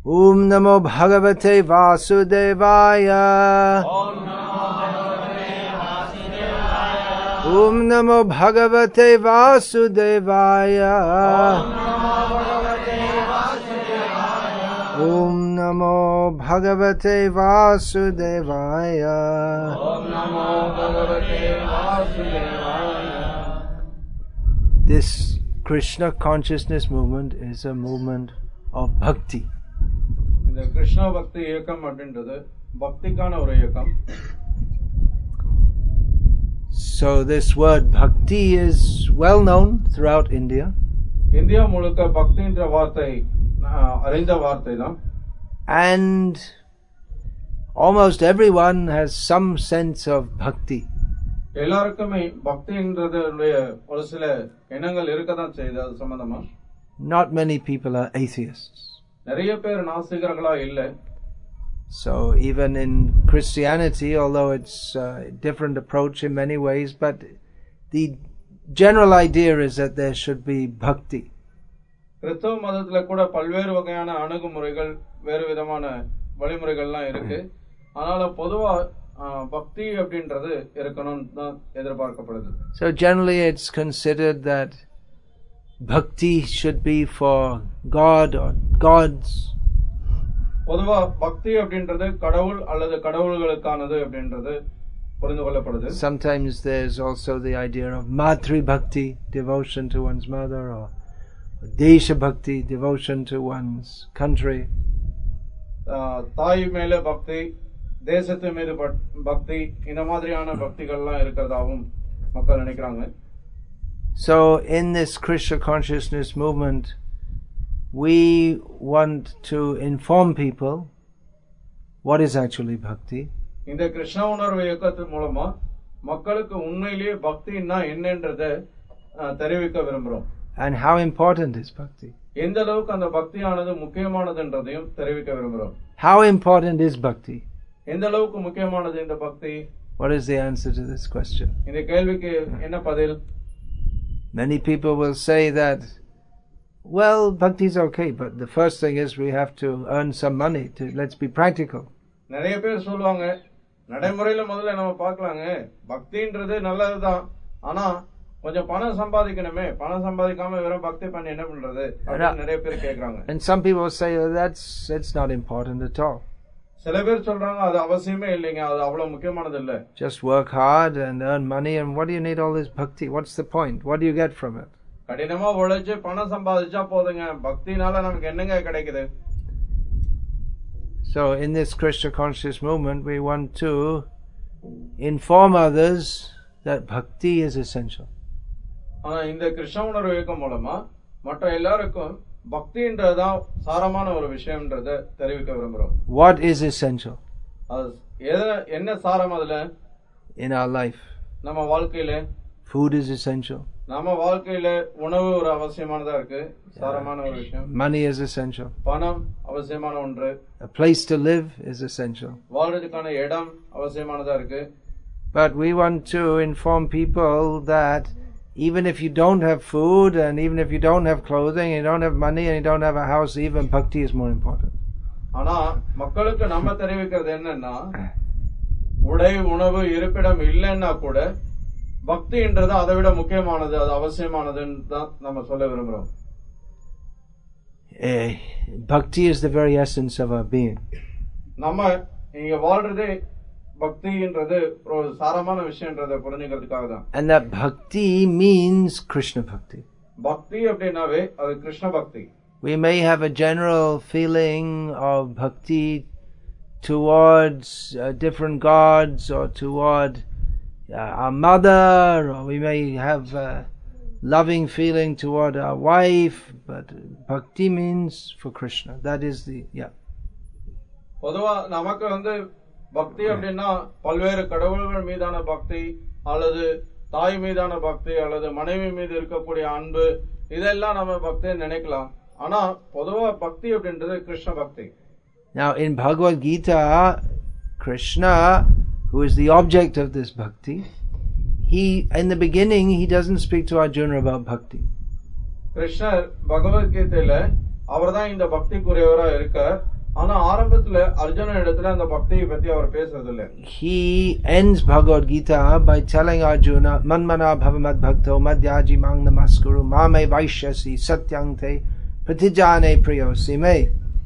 Om Namo Bhagavate Vasudevaya. Om Namo Bhagavate Vasudevaya. Om Namo Bhagavate Vasudevaya. Om Namo Bhagavate Vasudevaya. This Krishna consciousness movement is a movement of bhakti. இந்த கிருஷ்ண பக்தி இயக்கம் அப்படின்றது பக்திக்கான ஒரு இயக்கம். So this word bhakti is well known throughout India. India முழுக்க பக்தின்ற வார்த்தை அறிந்த வார்த்தை தான். And almost everyone has some sense of bhakti. எல்லாருக்குமே பக்தின்றதுடைய ஒரு சில எண்ணங்கள் இருக்கதான் செய்யுது அது சம்பந்தமா. Not many people are atheists. நிறைய பேர் நாஸ்திகர்களா இல்லை. So even in Christianity, although it's a different approach in many ways, but the general idea is that there should be bhakti. கிறிஸ்தவ மதத்துல கூட பல்வேறு வகையான அணுகுமுறைகள் வேறு விதமான வழிமுறைகள்லாம் இருக்கு. அதனால பொதுவா பக்தி அப்படின்றது இருக்கணும்னு தான் எதிர்பார்க்கப்படுது. So generally it's considered that bhakti should be for God or gods. பொதுவா பக்தி அப்படின்றது கடவுள் அல்லது கடவுள்களுக்கானது அப்படின்றது புரிந்து கொள்ளப்படுது. Sometimes there's also the idea of matri bhakti, devotion to one's mother, or desha bhakti, devotion to one's country. தாய் மேல பக்தி, தேசத்து மீது பக்தி, இந்த மாதிரியான பக்திகள்லாம் இருக்கிறதாவும் மக்கள் நினைக்கிறாங்க. So in this Krishna consciousness movement, we want to inform people what is actually bhakti. இந்த கிருஷ்ண உணர்வு இயக்கத்தின் மூலமா மக்களுக்கு உண்மையிலேயே பக்தின்னா என்னன்றதை தெரிவிக்க விரும்புறோம். And how important is bhakti? எந்த அளவுக்கு அந்த பக்தியானது முக்கியமானதுன்றதையும் தெரிவிக்க விரும்புறோம். How important is bhakti? எந்த அளவுக்கு முக்கியமானது இந்த பக்தி? What is the answer to this question? இந்த கேள்விக்கு என்ன பதில்? Many people will say that, well, bhakti is okay, but the first thing is we have to earn some money. Let's be practical. நிறைய பேர் சொல்லுவாங்க, நடைமுறையில முதல்ல நம்ம பார்க்கலாங்க, பக்தின்றது நல்லதுதான், ஆனா கொஞ்சம் பணம் சம்பாதிக்கணுமே, பணம் சம்பாதிக்காம வெறும் பக்தி பண்ணி என்ன பண்றது அப்படின்னு நிறைய பேர் கேக்குறாங்க. And some people say, oh, that's not important at all. சில பேர் சொல்றாங்க அது அவசியமே இல்லைங்க, அது அவ்வளவு முக்கியமானது இல்ல. Just work hard and earn money, and what do you need all this bhakti? What's the point? What do you get from it? கடினமா உழைச்சு பணம் சம்பாதிச்சா போதுங்க, பக்தினால நமக்கு என்னங்க கிடைக்குது? So in this Krishna conscious movement, we want to inform others that bhakti is essential. ஆனா இந்த கிருஷ்ண உணர்வு இயக்கம் மூலமா மற்ற எல்லாருக்கும் பக்தின்றதுதான் சாரமான ஒரு விஷயம்ன்றதை தெரிவிக்க விரும்புறோம். What is essential? என்ன சாரம் அதுல? In our life, நம்ம வாழ்க்கையில food is essential. நம்ம வாழ்க்கையில உணவு ஒரு அவசியமானதா இருக்கு, சாரமான ஒரு விஷயம். Money is essential. பணம் அவசியமான ஒன்று. A place to live is essential. வாழ்றதுக்கான இடம் அவசியமானதா இருக்கு. But we want to inform people that even if you don't have food, and even if you don't have clothing, you don't have money, and you don't have a house, even bhakti is more important. ஆனா மக்களுக்கு நம்ம தெரிவிக்கிறது என்னன்னா, உடை, உணவு, இருப்பிடம் இல்லைன்னா கூட பக்தின்றது அதை விட முக்கியமானது, அது அவசியமானதுன்னு தான் நம்ம சொல்ல விரும்புறோம். Bhakti is the very essence of our being. நம்ம இங்க வாழ்றதே பக்தின்றது ஒரு சாரமான விஷயம்ன்றதை புரிஞ்சுக்கிறதுக்காக தான். And that bhakti means Krishna bhakti. பக்தி அப்படின்னாவே அது கிருஷ்ண பக்தி. We may have a general feeling of bhakti towards different gods, or toward our mother, or we may have a loving feeling toward our wife, but bhakti means for Krishna. That is the பொதுவா நமக்கு பக்தி அப்படின்னா பல்வேறு கடவுள்கள் மீதான பக்தி, அல்லது தாய் மீதான பக்தி, அல்லது மனைவி மீது இருக்கக்கூடிய அன்பு, இதெல்லாம் நம்ம பக்தியை நினைக்கலாம். ஆனா பொதுவா பக்தி அப்படின்றது கிருஷ்ண பக்தி. Now in Bhagavad Gita, Krishna, who is the object of this bhakti, in the beginning he doesn't speak to Arjuna about bhakti. கிருஷ்ணர் பகவத்கீதையில அவர்தான் இந்த பக்திக்குரியவரா இருக்கார். அர்ஜுனன் இடத்துல அந்த பக்தியை பத்தி அவர் பேசுறது இல்ல. He ends Bhagavad Gita by telling Arjuna, Manmana bhavamad bhakto madhyaji mang namaskuru mame vaishyasi satyante pratijane priyosi me.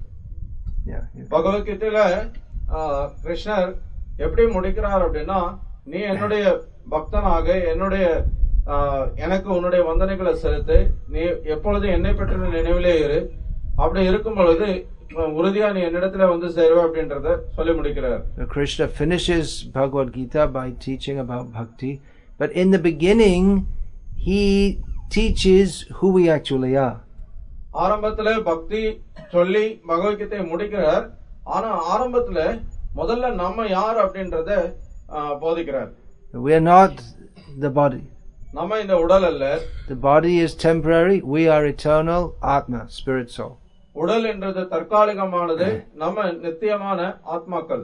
பகவத்கீதையில கிருஷ்ணர் எப்படி முடிக்கிறார் அப்படின்னா, நீ என்னுடைய பக்தனாக என்னுடைய எனக்கு உன்னுடைய வந்தனைகளை செலுத்து, நீ எப்பொழுதும் என்னை பற்றி நினைவிலே இரு, அப்படி இருக்கும் பொழுது உறுதியா நீ என்னிடத்துல வந்து சேருவ அப்படின்றத சொல்லி முடிக்கிறார். Krishna finishes Bhagavad Gita by teaching about bhakti, but in the beginning he teaches who we actually are. ஆரம்பத்துல பக்தி சொல்லி பகவத்கீதையை முடிக்கிறார். ஆனா ஆரம்பத்துல முதல்ல நம்ம யார் அப்படின்றத போதிக்கிறார். We are not the body. நம்ம இந்த உடல் அல்ல. The body is temporary, we are eternal, Atma, spirit soul. உடல் என்றது தற்காலிகமானது, நம்ம நித்தியமான ஆத்மாக்கள்.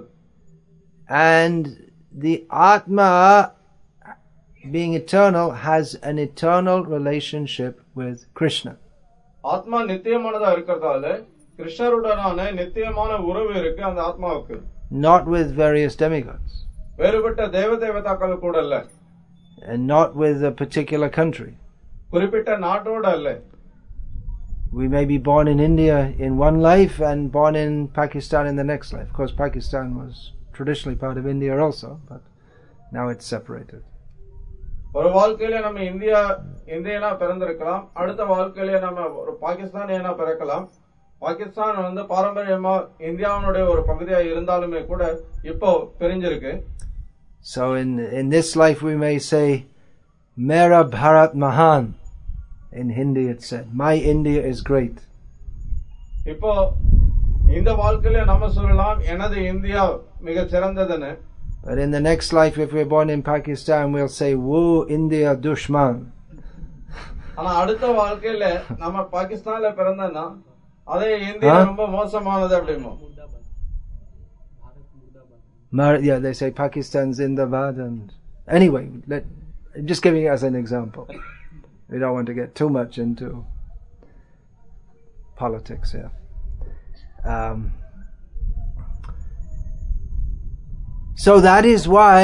And the Atma, being eternal, has an eternal relationship with Krishna. ஆத்மா நித்தியமானதா இருக்கிறதால கிருஷ்ணருடனான நித்தியமான உறவு இருக்கு அந்த ஆத்மாவுக்கு. Not with various demigods. வேறுபட்ட தேவதாக்கள் கூட அல்ல. And not with a particular country. குறிப்பிட்ட நாட்டோட அல்ல. We may be born in India in one life and born in Pakistan in the next life. Of course, Pakistan was traditionally part of India also, but now it's separated. ஒரு வாழ்க்கையில நம்ம இந்தியனா பிறந்திருக்கலாம், அடுத்த வாழ்க்கையில நம்ம ஒரு பாகிஸ்தானியனா பிறக்கலாம். பாகிஸ்தான் வந்து பாரம்பரியமா இந்தியாவுடைய ஒரு பகுதியா இருந்தாலுமே கூட இப்போ பிரிஞ்சிருக்கு. So in this life we may say, Mera Bharat Mahan. In Hindi it said, my India is great. இப்போ இந்த வாழ்க்கையில நம்ம சொல்லலாம் எனது இந்தியா மிக சிறந்ததுன்னு. But in the next life, if we're born in Pakistan, we'll say, Woo, India Dushman. ஆனா அடுத்த வாழ்க்கையில நம்ம பாகிஸ்தான்ல பிறந்தனா அதே இந்தியா ரொம்ப மோசமானது அப்படிமோ. Yeah, they say Pakistan's Zindabad. And anyway, just giving it as an example. We don't want to get too much into politics here. So that is why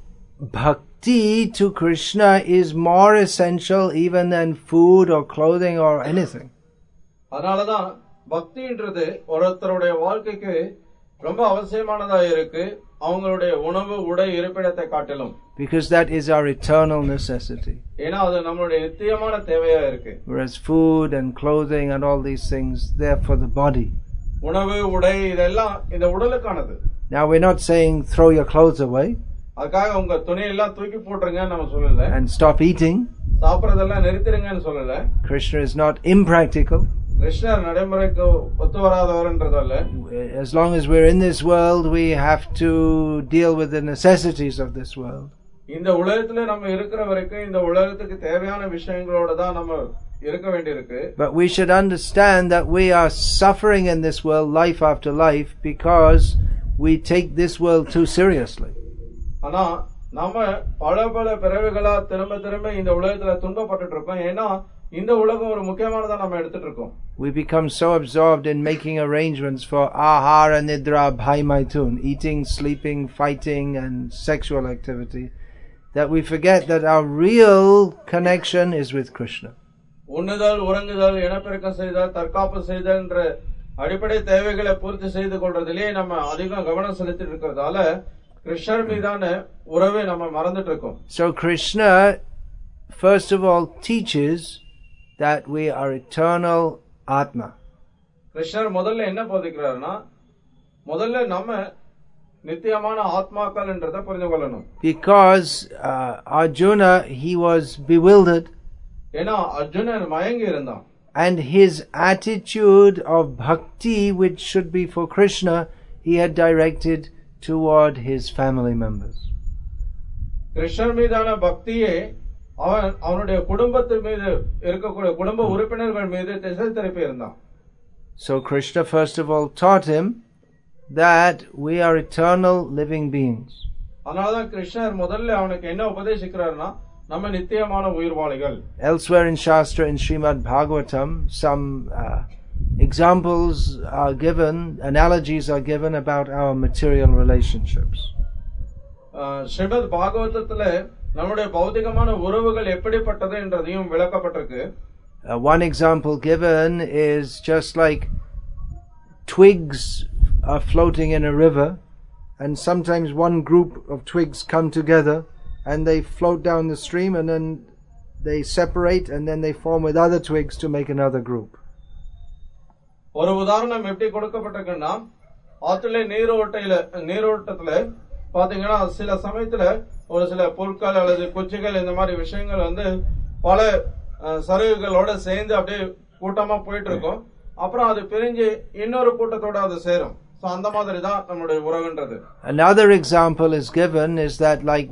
bhakti to Krishna is more essential even than food or clothing or anything. அதனாலதான் பக்தின்றது ஒருத்தருடைய வாழ்க்கைக்கு ரொம்ப அவசியமானதா இருக்கு, அவங்களுடைய உணவு உடை இருப்பிடத்தை காட்டிலும். Because that is our eternal necessity. ஏன்னா அது நம்மளுடைய நித்தியமான தேவையா இருக்கு. Whereas food and clothing and all these things, they're for the body. உணவு உடை இதெல்லாம் இந்த உடலுக்கானது. Now we're not saying throw your clothes away. அதுக்காக உங்க துணியெல்லாம் தூக்கி போட்டுருங்கன்னு நம்ம சொல்லல. And stop eating. சாப்பிடுறதெல்லாம் நிறுத்திடுங்கன்னு சொல்லல. Krishna is not impractical. கிருஷ்ணர் நடைமுறைக்கு ஒத்து வராதவர்ன்றதல்ல. As long as we're in this world, we have to deal with the necessities of this world. இந்த உலகத்துல நம்ம இருக்கிற வரைக்கும் இந்த உலகத்துக்கு தேவையான விஷயங்களோட தான் நம்ம இருக்க வேண்டியிருக்கு. But we should understand that we are suffering in this world life after life because we take this world too seriously. ஆனா நம்ம பல பிறவிகளா திரும்ப இந்த உலகத்துல துன்பப்பட்டுட்டு இருக்கோம். ஏன்னா இந்த உலகம் ஒரு முக்கியமானதா நம்ம எடுத்துட்டு இருக்கோம். We become so absorbed in making arrangements for ahara nidra bhai maithun, eating, sleeping, fighting and sexual activity, that we forget that our real connection is with Krishna. உண்ணுதல், உறங்குதல், இனப்பெருக்கம் செய்தல், தற்காப்பு செய்தல் என்ற அடிப்படை தேவைகளை பூர்த்தி செய்து கொள்றதிலே நம்ம அதிகம் கவனம் செலுத்திட்டு இருக்கிறதால கிருஷ்ணர் மீதான உறவை நம்ம மறந்துட்டு இருக்கோம். So Krishna first of all teaches that we are eternal Atma. கிருஷ்ணர் முதல்ல என்ன போதிக்கிறார்னா, முதல்ல நம்ம நித்தியமான ஆத்மாக்கள் என்றதை புரிந்து கொள்ளணும். Because Arjuna, he was bewildered. ஏன்னா அர்ஜுனன் மயங்கி இருந்தான். And his attitude of bhakti, which should be for Krishna, he had directed toward his family members. கிருஷ்ணர் மீதான பக்தியை அவனுடைய குடும்பத்து மீது இருக்கக்கூடிய குடும்ப உறுப்பினர்கள் மீது திசை திருப்பி இருந்தான். So Krishna first of all taught him that we are eternal living beings. அதனாலதான் கிருஷ்ணர் முதல்ல அவனுக்கு என்ன உபதேசிக்கிறார்னா, நம்ம நித்தியமான உயிர்வாளிகள். Elsewhere in Shastra, in Srimad Bhagavatam, some examples are given, analogies are given about our material relationships. Srimad பாகவதத்துல நம்முடைய பௌதிகமான உறவுகள் எப்படிப்பட்டது என்றதையும் விளக்கப்பட்டிருக்கு. One example given is just like twigs are floating in a river, and sometimes one group of twigs come together and they float down the stream, and then they separate, and then they form with other twigs to make another group. ஒரு உதாரணம் எப்படி கொடுக்கப்பட்டிருக்குன்னா, ஆத்துல நீரோட்டத்துல பாத்தீங்கன்னா சில சமயத்துல ஒரு சில புற்கள் அல்லது குச்சிகள் இந்த மாதிரி விஷயங்கள் பல சருகுகளோட சேர்ந்து அப்படியே கூட்டமா போயிட்டு இருக்கும். அப்புறம் அது பிரிஞ்சு இன்னொரு கூட்டத்தோட அது சேரும். அந்த மாதிரி தான் நம்முடைய உறவுன்றது. Another example is given is that like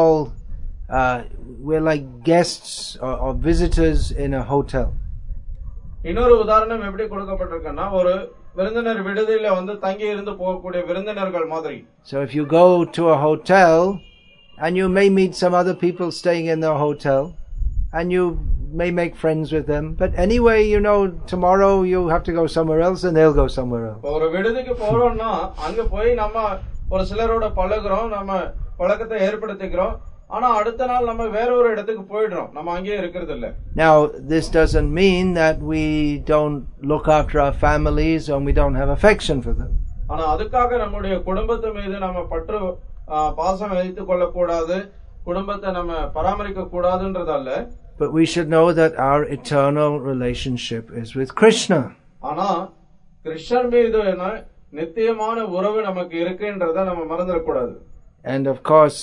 we're like guests or visitors in a hotel. இன்னொரு உதாரணம் எப்படி கொடுக்கப்பட்டிருக்குன்னா, ஒரு விருந்தினர் விடுதியில தங்கி இருந்து போகக்கூடிய விருந்தினர்கள் மாதிரி. So if you go to a hotel and you may meet some other people staying in the hotel and you may make friends with them, but anyway, tomorrow you have to go somewhere else and they'll go somewhere else. ஒரு விடுதிக்கு போறோம்னா அங்க போய் நம்ம ஒரு சிலரோட பழகுறோம், நம்ம பழக்கத்தை ஏற்படுத்திக்கிறோம். ஆனா அடுத்த நாள் நம்ம வேற ஒரு இடத்துக்கு போயிடுறோம், நம்ம அங்கேயே இருக்கிறது இல்ல. Now this doesn't mean that we don't look after our families and we don't have affection for them. ஆனா அதுக்காக நம்முடைய குடும்பத்து மீது நம்ம பற்று பாசம் வைத்துக் கொள்ள கூடாது, குடும்பத்தை நம்ம பராமரிக்க கூடாதுன்றதல்ல. But we should know that our eternal relationship is with Krishna. ஆனா கிருஷ்ணர் மீது நித்தியமான உறவு நமக்கு இருக்குன்றத நம்ம மறந்துட கூடாது. And of course,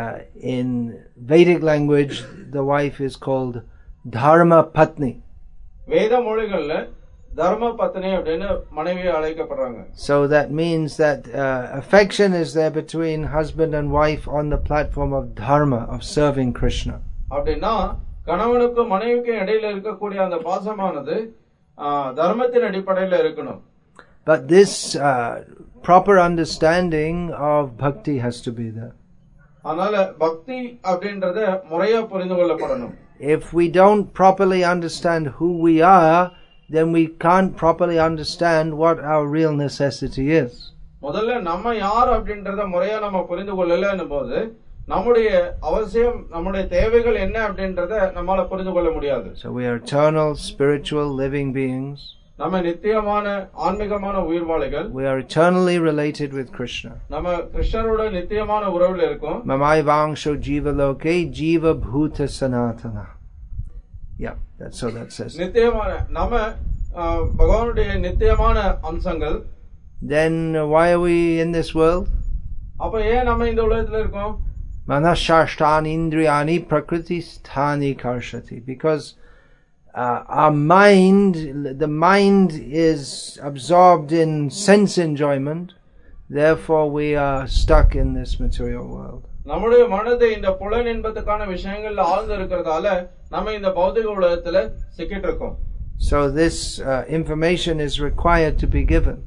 in Vedic language, the wife is called Dharma Patni. வேத மொழிகள்ல தர்ம பத்னி அப்படினு மனைவியை அழைக்கப்படுறாங்க. So that means that affection is there between husband and wife on the platform of dharma, of serving Krishna. அப்படினா கணவனுக்கும் மனைவிக்கும் இடையில இருக்கக்கூடிய அந்த பாசமானது தர்மத்தின் அடிப்படையில் இருக்கணும். But this proper understanding of bhakti has to be there. அதனால பக்தி அப்படின்றது முறையா புரிந்து கொள்ளப்படணும். If we don't properly understand who we are, then we can't properly understand what our real necessity is. முதல்ல நம்ம யார் அப்படின்றத முறையா நம்ம புரிந்து கொள்ளலன்னும் போது நம்முடைய அவசியம், நம்முடைய தேவைகள் என்ன அப்படின்றத நம்மால புரிந்து கொள்ள முடியாது. So we are eternal, spiritual, living beings. நம்ம நித்தியமான ஆன்மீகமான உயிர்வாளிகள். We are eternally related with Krishna. நம்ம கிருஷ்ணரோட நித்தியமான உறவுல இருக்கோம். Mamai vangsho jiva loke jiva bhuta sanatana. Yeah, that's so that says. நித்தியமான நம்ம பகவானுடைய நித்தியமான அம்சங்கள். Then why are we in this world? அப்ப ஏன் நம்ம இந்த உலகத்துல இருக்கோம்? Manashashtani indriyani prakriti sthani karshati. Because our mind, the mind is absorbed in sense enjoyment, therefore we are stuck in this material world. நம்முடைய மனது இந்த புலன் இன்பத்துக்கான விஷயங்கள்ல ஆழ்ந்து இருக்கிறதால நம்ம இந்த பௌதிக உலகத்துல சிக்கிட்டு இருக்கோம். So this information is required to be given.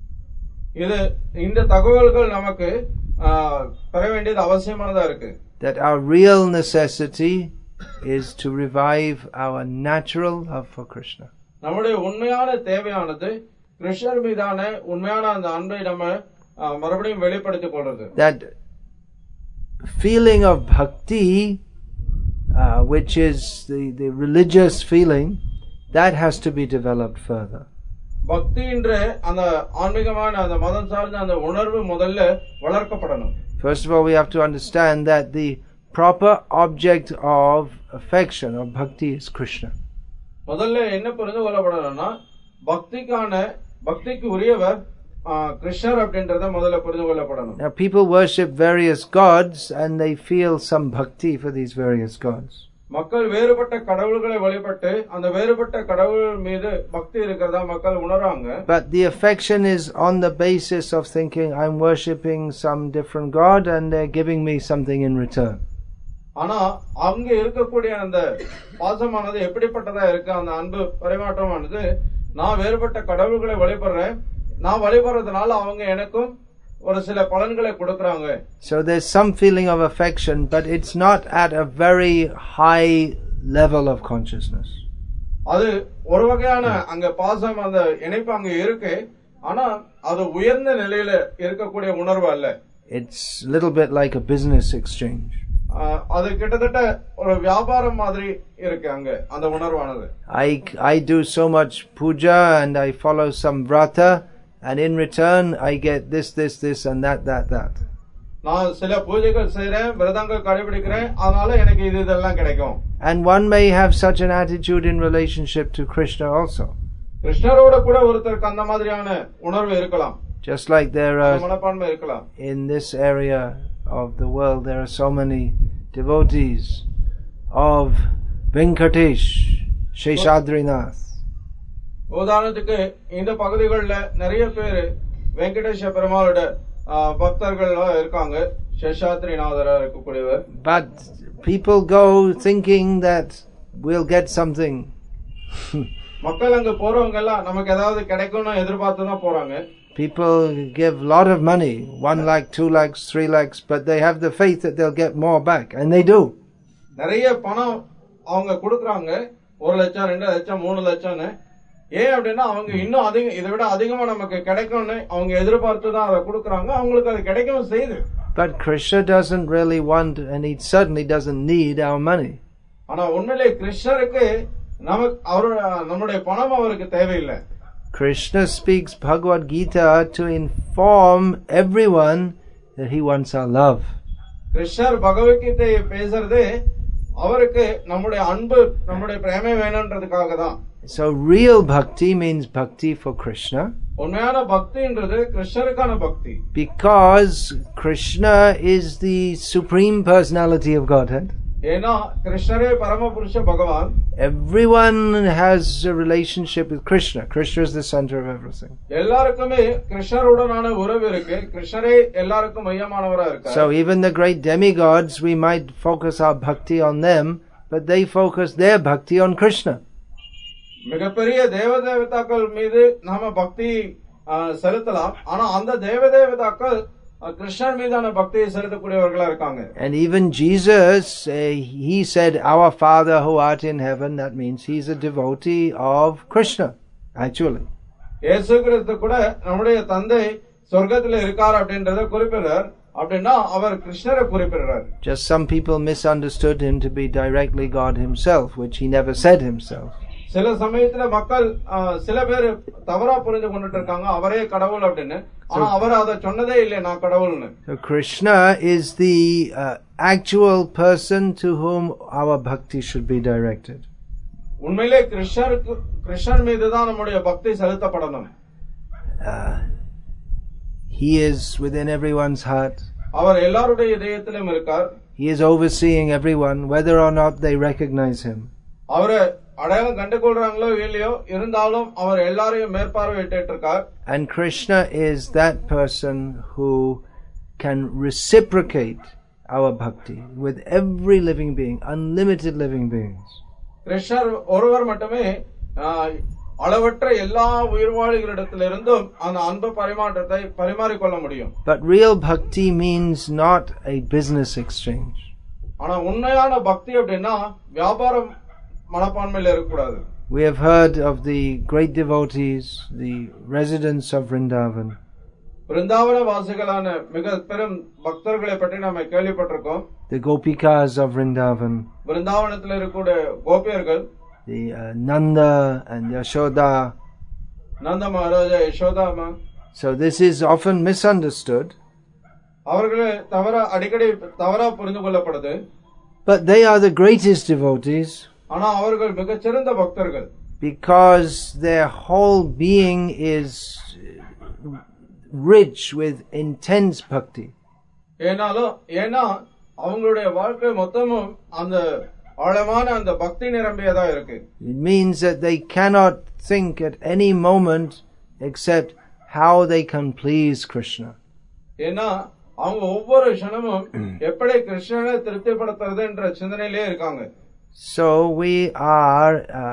இந்த தகவல்கள் நமக்கு பெற வேண்டியது அவசியமானதா இருக்கு. That our real necessity is to revive our natural love for Krishna. நம்முடைய உண்மையான தேவையானது கிருஷ்ணர் மீதான உண்மையான அந்த அன்பை நம்ம மறுபடியும் வெளிப்படுத்திக் கொள்றது. That feeling of bhakti, which is the religious feeling, that has to be developed further. பக்தி என்ற அந்த ஆன்மீகமான அந்த மதம் சார்ந்த அந்த உணர்வு முதல்ல வளர்க்கப்படணும். First of all, we have to understand that the proper object of affection or bhakti is Krishna. முதல்ல என்ன புரிந்து கொள்ளப்படணும்னா பக்திக்கு உரியவர் கிருஷ்ணர் அப்படின்றத முதல்ல புரிந்து கொள்ளப்படணும். Now people worship various gods and they feel some bhakti for these various gods. மக்கள் வேறுபட்ட கடவுள்களை வழிபட்டு அந்த வேறுபட்ட கடவுள் மீது பக்தி இருக்கிறதா மக்கள் உணர்றாங்க. But the affection is on the basis of thinking I'm worshipping some different god and they're giving me something in return. ஆனா அங்க இருக்கக்கூடிய அந்த பாசமானது எப்படிப்பட்டதா இருக்கு, அந்த அன்பு பரிமாற்றமானது நான் வேறுபட்ட கடவுள்களை வழிபடுறேன், நான் வழிபடுறதுனால அவங்க எனக்கும் ஒரு சில பலன்களை கொடுக்கறாங்க. So there's some feeling of affection, but it's not at a very high level of consciousness. அது ஒரு வகையான அங்க பாசம் அந்த இணைப்பு அங்க இருக்கு. ஆனா அது உயர்ந்த நிலையில இருக்கக்கூடிய உணர்வு அல்ல. It's a little bit like a business exchange. அது கிட்டத்தட்ட ஒரு வியாபாரம் மாதிரி இருக்கு அங்க அந்த உணர்வானது. I do so much puja and I follow some vrata and in return I get this and that. நான் சில பூஜைகள் செய்றேன், விரதங்கள் கடைபிடிக்கிறேன், அதனால எனக்கு இதெல்லாம் கிடைக்கும். And one may have such an attitude in relationship to Krishna also. கிருஷ்ணரோட கூட ஒருத்தருக்கு அந்த மாதிரியான உணர்வு இருக்கலாம். Just like there are மனப்பான்மை இருக்கலாம். in this area of the world there are so many devotees of Venkatesh, Sheshadrinath. உதாரணத்துக்கு இந்த பகுதிகளில் நிறைய பேர் வெங்கடேஷ பெருமாளோட பக்தர்கள் இருக்காங்க, சேஷாத்ரிநாதரா இருக்கக்கூடியவர். But people go thinking that we'll get something. மக்கள் அங்க போறவங்க எல்லாம் நமக்கு ஏதாவது கிடைக்கும்னு எதிர்பார்த்து தான் போறாங்க. People give a lot of money, 1 lakh, 2 lakhs, 3 lakhs, but they have the faith that they'll get more back, and they do. நிறைய பணம் அவங்க கொடுக்கறாங்க, 1 லட்சம் 2 லட்சம் 3 லட்சம்னு. ஏன் அப்படின்னா அவங்க இன்னும் அதிகம் இதை விட அதிகமா நமக்கு கிடைக்கும்னு அவங்க எதிர்பார்த்து தான் அதை கொடுக்கறாங்க. அவங்களுக்கு அது கிடைக்கவும் செய்யுது. But Krishna doesn't really want, and he certainly doesn't need our money. ஆனா உண்மையிலே கிருஷ்ணருக்கு நம்முடைய பணம் அவருக்கு தேவையில்லை. Krishna speaks Bhagavad Gita to inform everyone that he wants our love. கிருஷ்ணர் பகவத்கீதை பேசுறது அவருக்கு நம்முடைய அன்பு நம்முடைய பிரேமை வேணும்ன்றதுக்காக தான். So real bhakti means bhakti for Krishna. உண்மையான பக்தின்றது கிருஷ்ணருக்கான பக்தி. Because Krishna is the supreme personality of Godhead. ஏனா கிருஷ்ணரே பரமபுருஷ பகவான். Everyone has a relationship with Krishna. Krishna is the center of everything. எல்லாருக்குமே கிருஷ்ணருடனான உறவு இருக்கு. கிருஷ்ணரே எல்லாருக்கும் மையமானவரா இருக்கார். So even the great demigods, we might focus our bhakti on them, but they focus their bhakti on Krishna. மிகப்பெரிய தேவதேவதாக்கள் மீது நாம பக்தி செலுத்தலாம். ஆனா அந்த தேவதேவதாக்கள் கிருஷ்ணர் மீதான பக்தியை செலுத்தக்கூடியவர்களா இருக்காங்க. And even Jesus, he said, "Our Father who art in heaven," that means he's a devotee of Krishna, actually. இயேசு கிறிஸ்து கூட நம்முடைய தந்தை சொர்க்கத்தில் இருக்கார் அப்படின்றத குறிப்பிடுறார். அப்படின்னா அவர் கிருஷ்ணரை குறிப்பிடுறார். Just some people misunderstood him to be directly God himself, which he never said himself. சில சமயத்துல மக்கள் சில பேர் தவறா புரிந்து கொண்டுட்டு இருக்காங்க அவரே கடவுள் அப்படின்னு. ஆனா அவர் அதை சொன்னதே இல்லை நான் கடவுள்னு. So Krishna is the actual person to whom our bhakti should be directed. உண்மையிலே கிருஷ்ணர் மீது தான் நம்முடைய பக்தி செலுத்தப்படணும். He is within everyone's heart. அவர் எல்லாருடைய இதயத்திலும் இருக்கார். He is overseeing everyone, whether or not they recognize him. அவரை அடையாளம் கண்டுகொள்றாங்களோ இல்லையோ இருந்தாலும் அவர் எல்லாரையும் மேற்பார்வையிட்டு இருக்கார். And Krishna is that person who can reciprocate our bhakti with every living being, unlimited living beings. கிருஷ்ணர் ஒருவர் மட்டுமே அளவற்ற எல்லா உயிர்வாழிகளிடத்திலிருந்தும் அந்த அன்பு பரிமாற்றத்தை பரிமாறிக்கொள்ள முடியும். But real bhakti means not a business exchange. ஆனா உண்மையான பக்தி அப்படின்னா வியாபாரம் மனப்பான்மையில் இருக்கக்கூடாது. We have heard of the great devotees, the residents of Vrindavan. Vrindavana வாசிகளான மிக பெரும் பக்தர்களை பற்றி நாம கேள்விப்பட்டிருக்கோம். The Gopikas of Vrindavan. விருந்தாவனத்தில் இருக்கக்கூடிய கோபியர்கள். The Nanda and Yashoda. Nanda Maharaja, Yashoda ma. So this is often misunderstood. அவர்களே அடிக்கடி தவறா புரிந்து கொள்ளப்படுது. But they are the greatest devotees. ஆனா அவர்கள் மிகச்சிறந்த பக்தர்கள். Because their whole being is rich with intense bhakti. ஏன்னா அவங்களுடைய வாழ்க்கை மொத்தமும் அந்த ஆழமான அந்த பக்தி நிரம்பியதா இருக்கு. It means that they cannot think at any moment except how they can please Krishna. ஏன்னா அவங்க ஒவ்வொரு க்ஷணமும் எப்படி கிருஷ்ணனை திருப்திப்படுத்துறது என்ற சிந்தனையிலே இருக்காங்க. So we are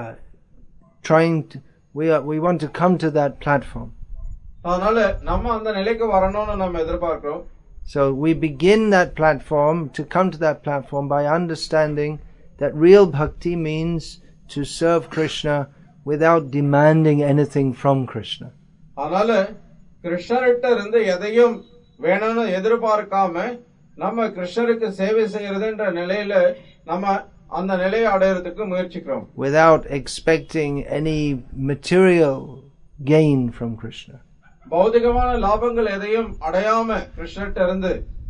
we want to come to that platform. அதனால நம்ம அந்த நிலைக்கு வரணும்னு நம்ம எதிர்பார்க்கிறோம். So we begin that platform, to come to that platform, by understanding that real bhakti means to serve Krishna without demanding anything from Krishna. அதனால கிருஷ்ணர்கிட்ட இருந்து எதையும் வேணும்னு எதிர்பார்க்காம நம்ம கிருஷ்ணருக்கு சேவை செய்யறதுன்ற நிலையில நம்ம அந்த நிலையை அடையறதுக்கு முயற்சிக்கிறோம். Without expecting any material gain from Krishna. பௌதிகமான லாபங்கள் எதையும் அடையாம கிருஷ்ணர்கிட்ட இருந்து.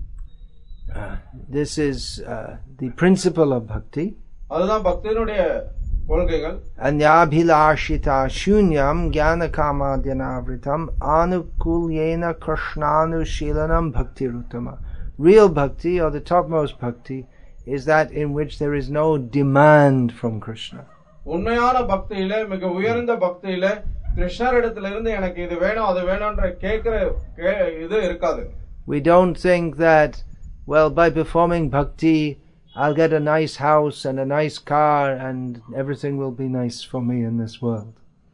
This is the principle of bhakti. அதுதான் பக்தியினுடைய கொள்கைகள். Anyabhilashita shunyam jnanakamadyanavritam anukulyena krishnanushilanam bhaktiruttama. Real bhakti, or the topmost bhakti, is that in which there is no demand from Krishna. உண்மையான பக்தியில, மிக உயர்ந்த பக்தியில கிருஷ்ணரிடத்திலிருந்து எனக்கு இது வேணும் அது வேணும்ன்ற கேக்குற இது இருக்காது. We don't think that, well, by performing bhakti I'll get a nice house and a nice car and everything will be nice for me in this world.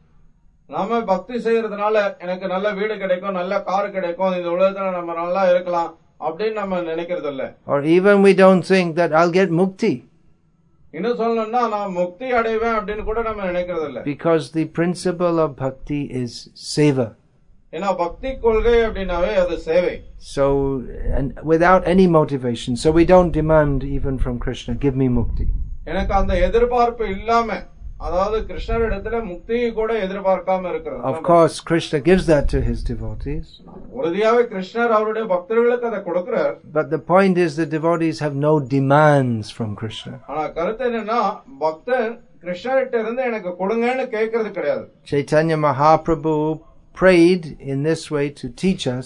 நாம பக்தி செய்யறதுனால எனக்கு நல்ல வீடு கிடைக்கும், நல்ல கார் கிடைக்கும், இந்த உலகத்துல நம்ம நல்லா இருக்கலாம் அப்படின்னு நம்ம நினைக்கிறது இல்ல. Or even we don't think that I'll get mukti. இன்னும் சொல்லணும்னா நான் முக்தி அடைவேன் அப்படின்னு கூட நம்ம நினைக்கிறது இல்ல. Because the principle of bhakti is seva. ஏன்னா பக்தி கொள்கை அப்படினாவே அது சேவை. So, and without any motivation, so we don't demand even from Krishna, give me mukti. எனக்கு அந்த எதிர்பார்ப்பு இல்லாம, அதாவது கிருஷ்ணரிடத்துல முக்தியை கூட எதிர்பார்க்காம இருக்கிறது. Of course Krishna gives that to his devotees. உறுதியாவே கிருஷ்ணர் அவருடைய பக்தர்களுக்கு அதை கொடுக்கிறார். But the point is the devotees have no demands from Krishna. ஆனா கருத்து என்னன்னா, பக்தன் கிருஷ்ணர்கிட்ட இருந்து எனக்கு கொடுங்கன்னு கேட்கறது கிடையாது. Chaitanya Mahaprabhu prayed in this way to teach us.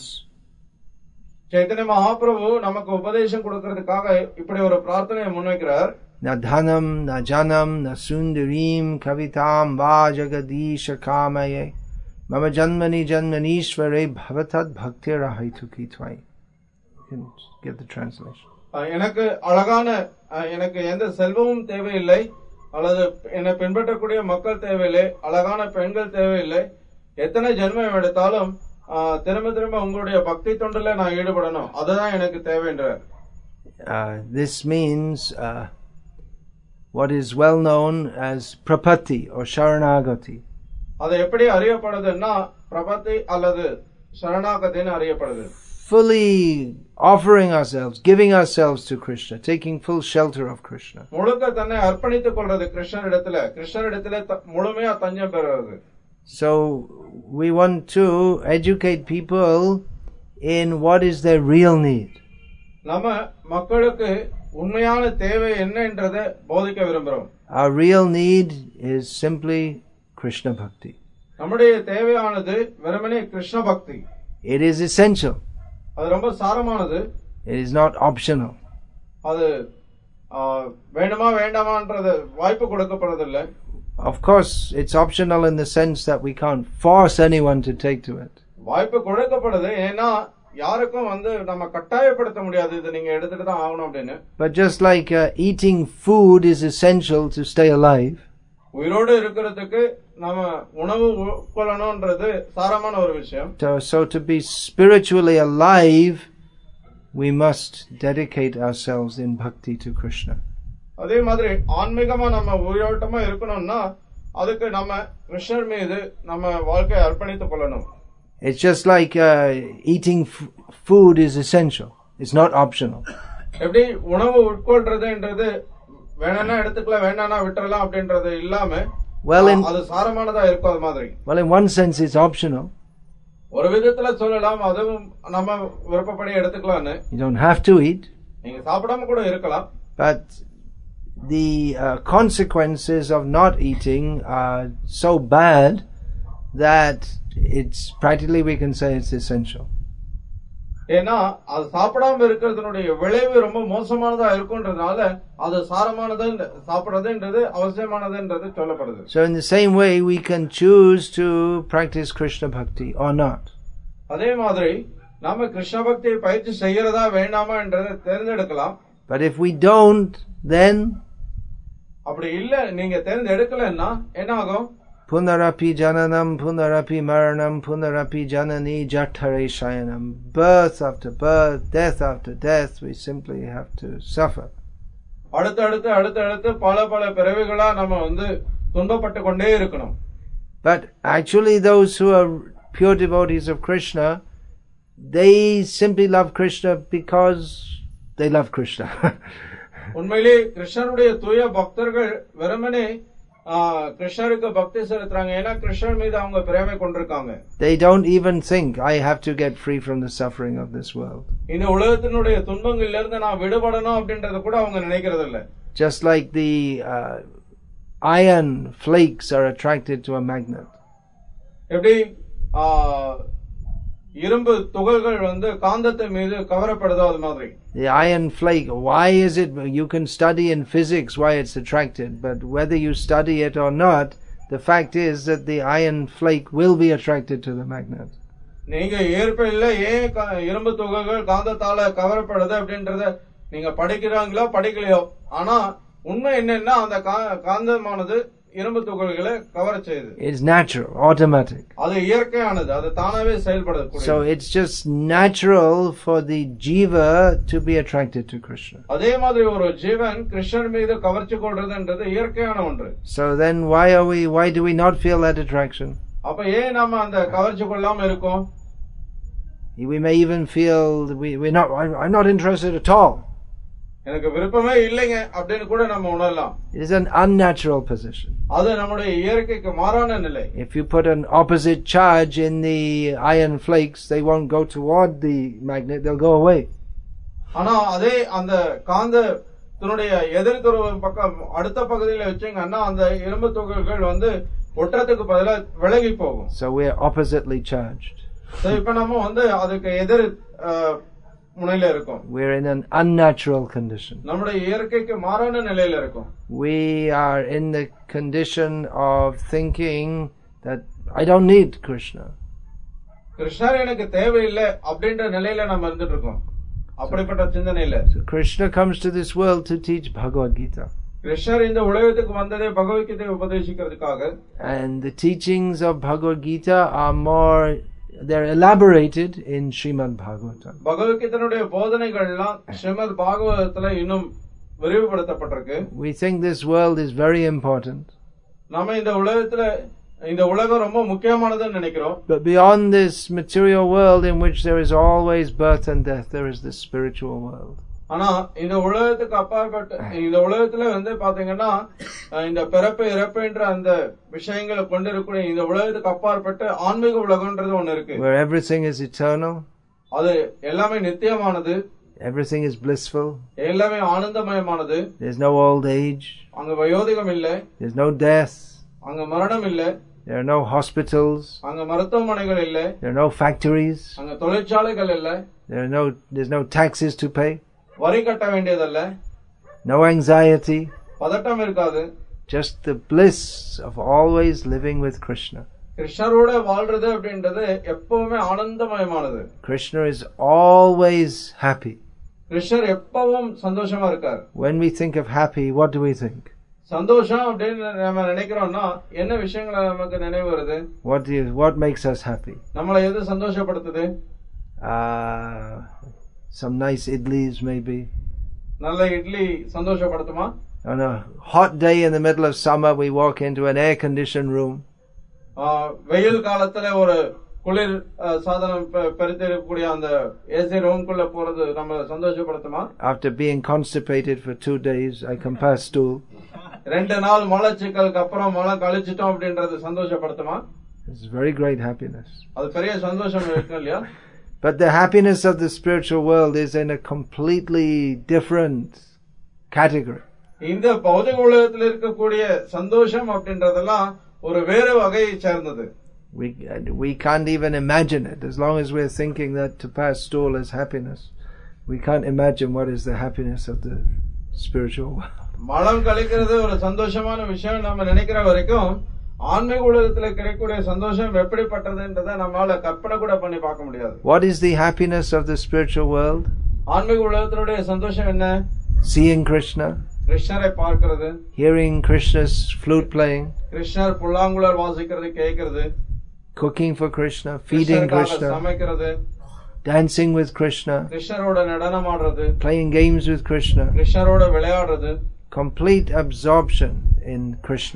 Chaitanya Mahaprabhu நமக்கு உபதேசம் கொடுக்கிறதுக்காக இப்படி ஒரு பிரார்த்தனையை முன்வைக்கிறார். Na dhanam na janam na sundarim kavitam va jagadisha kamaye mama janmani janmanishvare bhavatad bhaktir ahituki tvai. You can get the translation. எனக்கு அழகான, எனக்கு எந்த செல்வமும் தேவையில்லை, அல்லது என்னை பின்பற்றக்கூடிய மக்கள் தேவையில்லை, அழகான பெண்கள் தேவையில்லை, எத்தனை ஜென்மம் எடுத்தாலும் திரும்ப திரும்ப உங்களுடைய பக்தி தொண்டில நான் ஈடுபடணும், அதுதான் எனக்கு தேவைன்றார். This means what is well known as prapatti or sharanagati. அது எப்படி அறியப்படுதுன்னா பிரபத்தி அல்லது சரணாகதின்னு அறியப்படுது. Fully offering ourselves, giving ourselves to Krishna, taking full shelter of Krishna. முழுக்க தன்னை அர்ப்பணித்துக் கொள்றது கிருஷ்ணரிடத்துல முழுமையா தஞ்சம் பெறுவது. So we want to educate people in what is their real need. நம்ம மக்களுக்கு உண்மையான தேவை என்னன்றதை போதிக்க விரும்புறோம். Our real need is simply Krishna bhakti. நம்முடைய தேவையானது வெறுமனே கிருஷ்ண பக்தி. It is essential. அது ரொம்ப சாரமானது. It is not optional. அது வேண்டுமா வேண்டாமான்றது வாய்ப்பு கொடுக்கப்படுறதில்லை. Of course, it's optional in the sense that we can't force anyone to take to it. வாய்ப்பு கொடுக்கப்படுது, ஏன்னா யாருக்கும் நம்ம கட்டாயப்படுத்த முடியாது இது நீங்க எடுத்துட்டு தான் ஆகணும் அப்படின்னு. But just like eating food is essential to stay alive. உயிரோடு இருக்கிறதுக்கு நம்ம உணவு உட்கொள்ளணும்ன்றது சாரமான ஒரு விஷயம். So to be spiritually alive, we must dedicate ourselves in bhakti to Krishna. அதே மாதிரி ஆன்மீகமா நம்ம உயிரோட்டமா இருக்கணும்னா அதுக்கு நம்ம கிருஷ்ணர் மீது நம்ம வாழ்க்கையை அர்ப்பணித்துக் கொள்ளணும். It's just like eating food is essential. It's not optional. எப்படி உணவு உட்கொள்றதுன்றது வேணா எடுத்துக்கலாம் வேணானா விட்டுறலாம் அப்படின்றது இல்லாம அது சாரமானதா இருக்கும். அது மாதிரி well, in one sense it's optional. ஒரு விதத்துல சொல்லலாம், அதுவும் நம்ம விருப்பப்படி எடுத்துக்கலாம்னு. You don't have to eat. நீங்க சாப்பிடாம கூட இருக்கலாம். But the consequences of not eating are so bad that it's practically we can say it's essential. ஏன்னா அது சாப்பிடாம இருக்கிறதுனுடைய விளைவு ரொம்ப மோசமானதா இருக்குன்றதுனால அது சாரமானது சாப்பிடுறதுன்றது அவசியமானதுன்றது சொல்லப்படுது. So in the same way we can choose to practice Krishna bhakti or not. அதே மாதிரி நாம கிருஷ்ண பக்தியை பயிற்சி செய்யறதா வேண்டாமா என்றதை தேர்ந்தெடுக்கலாம். But if we don't, then அப்படி இல்ல நீங்க தேர்ந்தெடுக்கலன்னா என்ன ஆகும்? Punarapi jananam, punarapi maranam, punarapi janani jathare shayanam. Birth after birth, death after death, we simply have to suffer. அடுத்து பல பிறவிகளா நம்ம துன்பப்பட்டு கொண்டே இருக்கணும். But actually those who are pure devotees of Krishna, they simply love Krishna because they love Krishna. உண்மையிலே கிருஷ்ணருடைய தூய பக்தர்கள் வெறுமனே கிருஷ்ணருக்கு பக்தி செலுத்துறாங்க. ஏன்னா கிருஷ்ணர் மீது அவங்க பிரேமை கொண்டிருக்காங்க. They don't even think I have to get free from the suffering of this world. இந்த உலகத்தினுடைய துன்பங்கள்ல இருந்து நான் விடுபடணும் அப்படின்றத கூட அவங்க நினைக்கிறது இல்ல. Just like the iron flakes are attracted to a magnet. எப்படி இரும்பு துகள்கள் காந்தத்தை மீது கவரப்படுதோ அது மாதிரி. The iron flake, why is it you can study in physics why it's attracted, but whether you study it or not, the fact is that the iron flake will be attracted to the magnet. நீங்க இயற்கையில ஏன் இரும்பு துகள்கள் காந்தத்தால கவரப்படுது அப்படின்றத நீங்க படிக்கிறாங்களோ படிக்கலையோ, ஆனா உண்மை என்னன்னா அந்த காந்தமானது இரும்பு துகள்களை கவர் செய்யுது. It's natural, automatic. அது இயற்கையானது, அது தானாவே செயல்படக்கூடியது. So it's just natural for the jiva to be attracted to Krishna. அதே மாதிரி ஒரு ஜீவன் கிருஷ்ணர் மீது கவர்ச்சி கொள்றதுன்றது இயற்கையான ஒன்று. So then why do we not feel that attraction? அப்ப ஏன் நாம அந்த கவர்ச்சி கொள்ளாம இருக்கோம்? We may even feel I'm not interested at all. எனக்கு விருப்பமே இல்லைங்க அப்படின்னு கூட நம்ம உணரலாம். It is an unnatural position. அது நம்முடைய இயற்கைக்கு மாறான நிலை. If you put an opposite charge in the iron flakes, they won't go toward the magnet, they'll go away. ஆனா அதே அந்த காந்தத்தினுடைய எதிர்துருவ பக்கம் அடுத்த பகுதியில வச்சீங்கன்னா அந்த இரும்பு துகள்கள் ஒட்டுறதுக்கு பதிலா விலகி போகும். So we are oppositely charged. இப்ப நம்ம அதுக்கு எதிர் முனையில இருக்கும். We are in an unnatural condition. நம்முடைய இயற்கைக்கு மாறான நிலையில இருக்கும். We are in the condition of thinking that I don't need Krishna. கிருஷ்ணர் எனக்கு தேவையில்லை அப்படின்ற நிலையில நம்ம இருந்துட்டு இருக்கோம். அப்படிப்பட்ட சிந்தனையில. So Krishna comes to this world to teach Bhagavad Gita. கிருஷ்ணர் இந்த உலகத்துக்கு வந்ததே பகவத்கீதையை உபதேசிக்கிறதுக்காக. And the teachings of Bhagavad Gita are more, they're elaborated in Srimad Bhagavatam. பகவத்கீதையுடைய போதனைகள்லாம் Srimad பாகவதத்துல இன்னும் விரிவுபடுத்தப்பட்டிருக்கு. We think this world is very important. நாம இந்த உலகம் ரொம்ப முக்கியமானதுன்னு நினைக்கிறோம். But beyond this material world in which there is always birth and death, there is the spiritual world. ஆனா இந்த உலகத்துக்கு அப்பாற்பட்ட இந்த உலகத்துல பாத்தீங்கன்னா இந்த பிறப்பு இறப்புன்ற அந்த விஷயங்களை கொண்டிருக்கூடிய இந்த உலகத்துக்கு அப்பாற்பட்ட ஆன்மீக உலகம்ன்றது ஒண்ணு இருக்கு. Where everything is eternal. அது எல்லாமே நித்தியமானது. Everything is blissful. எல்லாமே ஆனந்தமயமானது. There's no old age. அங்க வயோதிகம் இல்ல. There's no death. அங்க மரணம் இல்ல. There are no hospitals. அங்க மருத்துவமனைகள் இல்ல. There are no factories. அங்க தொழிற்சாலைகள் இல்ல. There's no taxes to pay. வரி கட்ட வேண்டியதல்ல. No anxiety. பதட்டம் இருக்காது. Just the bliss of always living with Krishna. கிருஷ்ணரோட வாழ்றது அப்படின்றது எப்பவுமே ஆனந்தமயமானது. Krishna is always happy. கிருஷ்ணர் எப்பவும் சந்தோஷமா இருக்கார். When we think of happy, what do we think? சந்தோஷம் அப்படின்னு நம்ம நினைக்கிறோம்னா என்ன விஷயங்களை நமக்கு நினைவு வருது? What makes us happy? நம்மளை எது சந்தோஷப்படுத்துது? Some nice idlis maybe. நல்ல idli சந்தோஷப்படுத்துமா? On a hot day in the middle of summer, we walk into an air-conditioned room. வெயில் காலத்துல ஒரு குளிர் சாதனம் பெருத்திருக்கக்கூடிய அந்த ஏசி ரூம்குள்ள போறது நம்ம சந்தோஷப்படுத்துமா? After being constipated for 2 days, I can pass stool. 2 நாள் மலச்சிக்கலுக்கு அப்புறம் மழை கழிச்சிட்டோம் அப்படின்றது சந்தோஷப்படுத்துமா? It's very great happiness. அது பெரிய சந்தோஷம் இருக்கு இல்லையா? But the happiness of the spiritual world is in a completely different category. இந்த பௌதிக உலகத்தில் இருக்கக்கூடிய சந்தோஷம் அப்படின்றதெல்லாம் ஒரு வேறு வகையை சேர்ந்தது. We can't even imagine it. As long as we're thinking that to pass stool is happiness, we can't imagine what is the happiness of the spiritual world. மலம் கழிக்கிறது ஒரு சந்தோஷமான விஷயம் நம்ம நினைக்கிற வரைக்கும் ஆன்மீக உலகத்துல கிடைக்கக்கூடிய சந்தோஷம் எப்படிப்பட்டதுன்றதை நம்மளால கற்பனை கூட பண்ணி பார்க்க முடியாது. What is the happiness of the spiritual world? ஆன்மீக உலகத்தினுடைய சந்தோஷம் என்ன? Seeing Krishna. கிருஷ்ணரை பார்க்கிறது. Hearing Krishna's flute playing. கிருஷ்ணர் புல்லாங்குழல் வாசிக்கிறது கேட்கிறது. Cooking for Krishna, feeding Krishna. சமைக்கிறது. Dancing with Krishna. கிருஷ்ணரோட நடனம் ஆடுறது. Playing games with Krishna. கிருஷ்ணரோட விளையாடுறது. Complete absorption in Krishna.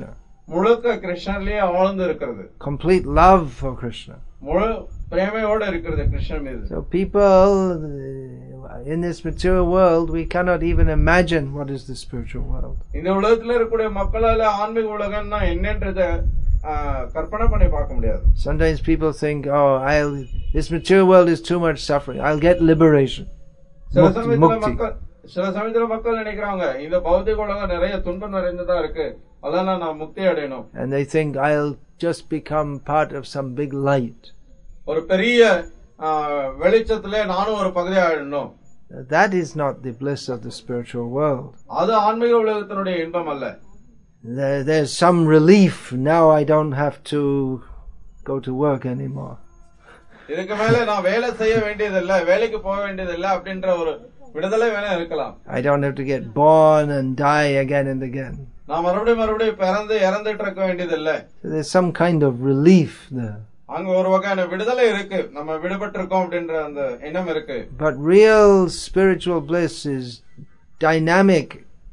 முழுக்க கிருஷ்ணர்லயே ஆழ்ந்து இருக்கிறது. Complete love for Krishna. முழு பிரேமையோட இருக்கிறது கிருஷ்ணர் மீது. So people in this material world, we cannot even imagine what is the spiritual world. இந்த உலகத்துல இருக்கக்கூடிய மக்களால ஆன்மீக உலகம்னா என்னன்றதை கற்பனை பண்ணி பார்க்க முடியாது. Sometimes people think, oh, this material world is too much suffering. I'll get liberation. சில சமயத்துல மக்கள் நினைக்கிறாங்க இந்த பௌதிக உலகம் நிறைய துன்பம் நிறைந்ததா இருக்கு, அதனால நான் முக்தி அடையணும். And they think I'll just become part of some big light. ஒரு பெரிய வெளிச்சத்திலே நானும் ஒரு பகுதியா ஆயிடணும். That is not the bliss of the spiritual world. அது ஆன்மீக உலகத்தினுடைய இன்பம் அல்ல. There's some relief. Now I don't have to go to work anymore. இதுக்கு மேல நான் வேலை செய்ய வேண்டியதில்லை, வேலைக்கு போக வேண்டியதில்லை அப்படின்ற ஒரு விடுதலை வேணா இருக்கலாம். I don't have to get born and die again and again. நான் மறுபடியும் பிறந்து இறந்துட்டு இருக்க வேண்டியதில்லை. There's some kind of relief there. அங்க ஒரு வகையான விடுதலை இருக்கு, நம்ம விடுபட்டு இருக்கோம் அப்படின்ற அந்த எண்ணம் இருக்கு. But real spiritual bliss is dynamic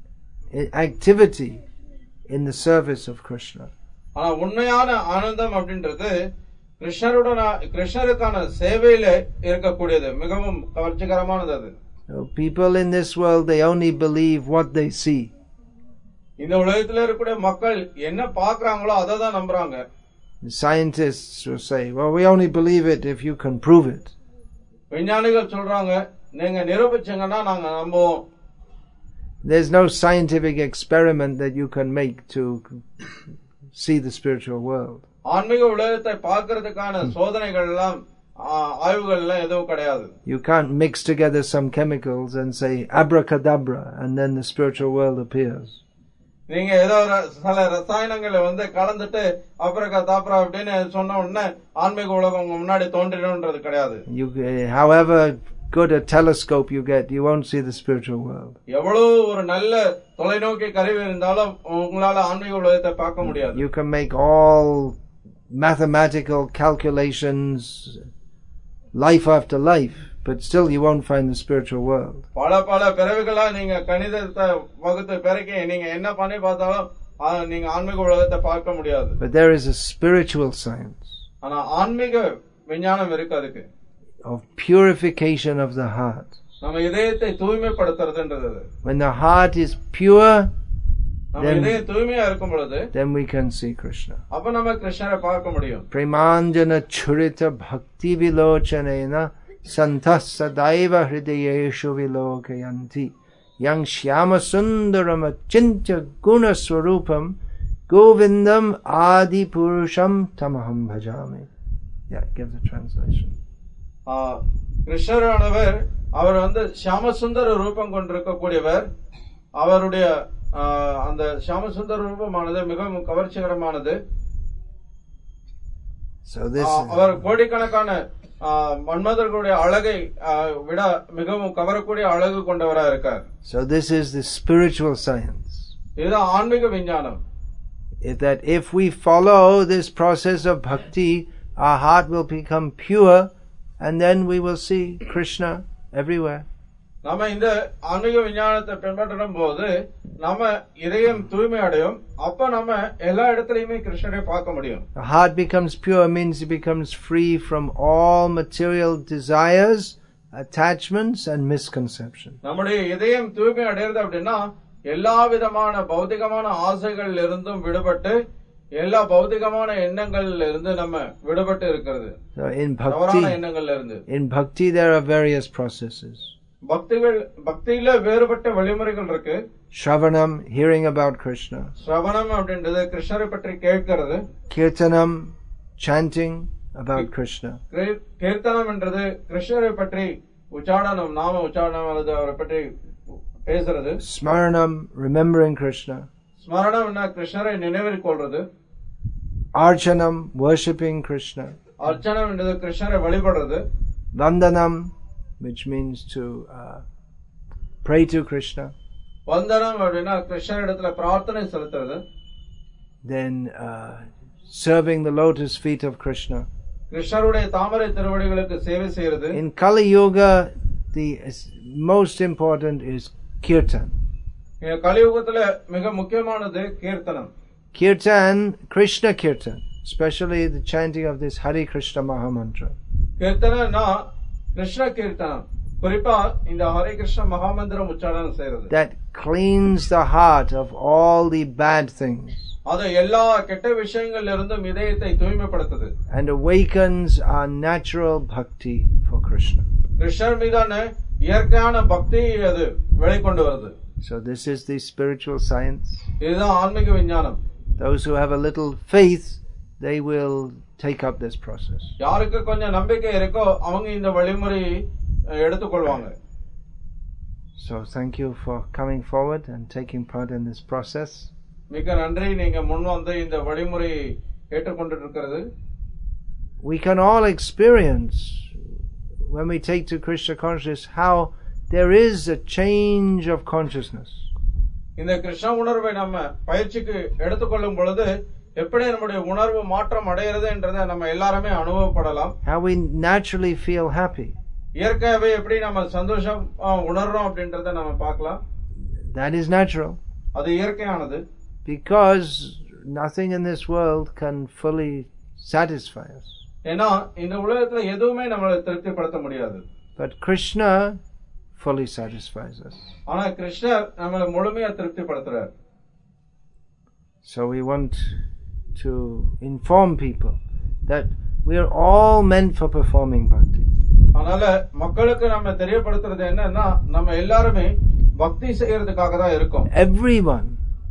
activity in the service of Krishna. ஆனா உண்மையான ஆனந்தம் அப்படின்றது கிருஷ்ணருக்கான சேவையில இருக்கக்கூடியது, மிகவும் கவர்ச்சிகரமானது அது. People in this world, they only believe what they see. இந்த உலகத்துல இருக்கக்கூடிய மக்கள் என்ன பாக்குறாங்களோ அதை தான் நம்புறாங்க. Scientists will say, well, we only believe it if you can prove it. விஞ்ஞானிகள் சொல்றாங்க, நீங்க நிரூபிச்சீங்கன்னா நாங்க நம்புவோம். There's no scientific experiment that you can make to see the spiritual world. ஆன்மீக உலகத்தை பார்க்கிறதுக்கான சோதனைகள் எல்லாம் ஆய்வுகள் எல்லாம் எதுவும் கிடையாது. You can't mix together some chemicals and say abracadabra and then the spiritual world appears. நீங்க ஏதோ சில ரசாயனங்களை கலந்துட்டு அப்ரகதாப்ரா அப்படின்னு சொன்ன உடனே ஆன்மீக உலகம் உங்க முன்னாடி தோன்றிடும்ன்றது கிடையாது. However good a telescope you get, you won't see the spiritual world. எவ்வளவு ஒரு நல்ல தொலைநோக்கி கருவி இருந்தாலும் உங்களால ஆன்மீக உலகத்தை பார்க்க முடியாது. You can make all mathematical calculations, life after life, but still you won't find the spiritual world. பல பிறவிகளா நீங்க கணிதத்தை வகுத்து பெருக்கி நீங்க என்ன பண்ணி பார்த்தாலும் நீங்க ஆன்மீக உலகத்தை பார்க்க முடியாது. But there is a spiritual science. ஆனா ஆன்மீக விஞ்ஞானம் இருக்கு அதுக்கு. Of purification of the heart. நம்ம இதயத்தை தூய்மைப்படுத்துறதுன்றது. When the heart is pure, then we can see Krishna. அப்ப நம்ம கிருஷ்ணரை பார்க்க முடியும். Premanjana churita bhakti vilochanena santas sadaiva hridayeshu vilokayanti yang shyama sundaram achintya guna swarupam govindam adi purusham tamaham bhajami. Yeah, give the translation. கிருஷ்ணரானவர் அவர் ஷியாமசுந்தர ரூபம் கொண்டிருக்கக்கூடியவர். அவருடைய அந்த ஷியாமசுந்தர ரூபமானது மிகவும் கவர்ச்சிகரமானது. அவர் கோடிக்கணக்கான மன்மதர்களுடைய அழகை விட மிகவும் கவரக்கூடிய அழகு கொண்டவரா இருக்கார். So this is the spiritual science. இதுதான் ஆன்மீக விஞ்ஞானம். That if we follow this process of bhakti, our heart will become pure and then we will see Krishna everywhere. நாம இந்த ஆன்மீக விஞ்ஞானத்தை பின்பற்றும் போது நம்ம இதயம் தூய்மை அடையும். அப்ப நம்ம எல்லா இடத்துலயுமே கிருஷ்ணரை பார்க்க முடியும். The heart becomes pure means it becomes free from all material desires, attachments and misconceptions. நம்முடைய இதயம் தூய்மை அடைகிறது அப்படின்னா எல்லா விதமான பௌதிகமான ஆசைகளில் இருந்தும் விடுபட்டு எல்லா பௌதிகமான எண்ணங்கள்ல இருந்து நம்ம விடுபட்டு இருக்கிறது. In bhakti there are various processes. பக்தியில வேறுபட்ட வழிமுறைகள் இருக்கு. Shravanam, hearing about Krishna. Shravanam அப்படின்றது கிருஷ்ணரை பற்றி கேட்கிறது. Kirtanam, chanting about Krishna. கீர்த்தனம் என்றது கிருஷ்ணரை பற்றி உச்சாரணம், நாம உச்சாரணம் அல்லது அவரை பற்றி பேசுறது. Smaranam, remembering Krishna. ஸ்மரணம் என்ன கிருஷ்ணரை நினைவில் கொள்றது. Archanam, worshipping Krishna. அர்ச்சனம் என்றது கிருஷ்ணரை வழிபடுறது. Vandanam, which means to pray to Krishna. வந்தனம் அப்படின்னா கிருஷ்ணரிடத்துல பிரார்த்தனை செலுத்துறது. Then serving the lotus feet of Krishna. கிருஷ்ணருடைய தாமரை திருவடிகளுக்கு சேவை செய்யறது. In Kali Yuga, the most important is kirtan. கலியுகத்துல மிக முக்கியமானது கீர்த்தனம். Kirtan, Krishna Kirtan, especially the chanting of this Hare Krishna Mahamantra. Keerthana Krishna கீர்த்தனம், குறிப்பா இந்த ஹரே கிருஷ்ண மகாமந்திரம் உச்சாரணம் செய்யறது. That cleans the heart of all the bad things. அது எல்லா கெட்ட விஷயங்கள்ல இருந்தும் இதயத்தை தூய்மைப்படுத்துது. And awakens our natural bhakti for Krishna. கிருஷ்ணர் மீதான இயற்கையான பக்தி அது வெளிக்கொண்டு வருது. So this is the spiritual science. இதுதான் ஆன்மீக விஞ்ஞானம். Those who have a little faith, they will take up this process. யாருக்கு கொஞ்சம் நம்பிக்கை இருக்கோ அவங்க இந்த வழிமுறையை எடுத்துக்கொள்வாங்க. So thank you for coming forward and taking part in this process. மிக நன்றி, நீங்க முன் வந்து இந்த வழிமுறையை ஏற்றுக்கொண்டிருக்கிறது. We can all experience when we take to Krishna consciousness how there is a change of consciousness. இந்த கிருஷ்ண உணர்வை நம்ம பயிற்சிக்கு எடுத்துக்கொள்ளும் பொழுது எப்படி நம்முடைய உணர்வு மாற்றம் அடைகிறது என்றதை நம்ம எல்லாருமே அனுபவப்படலாம். How we naturally feel happy. இயற்கையாவே எப்படி நம்ம சந்தோஷம் உணர்றோம் அப்படின்றத நம்ம பார்க்கலாம். That is natural. அது இயற்கையானது. Because nothing in this world can fully satisfy us. ஏன்னா இந்த உலகத்துல எதுவுமே நம்மளை திருப்திப்படுத்த முடியாது. But Krishna fully satisfies us. ஆனா கிருஷ்ணர் நம்மளை முழுமையா திருப்திப்படுத்துறார். So we want to inform people that we are all meant for performing bhakti. அதனால மக்களுக்கு நம்ம தெரியப்படுத்துறது என்னன்னா நம்ம எல்லாருமே பக்தி செய்யறதுக்காக தான் இருக்கோம். Everyone,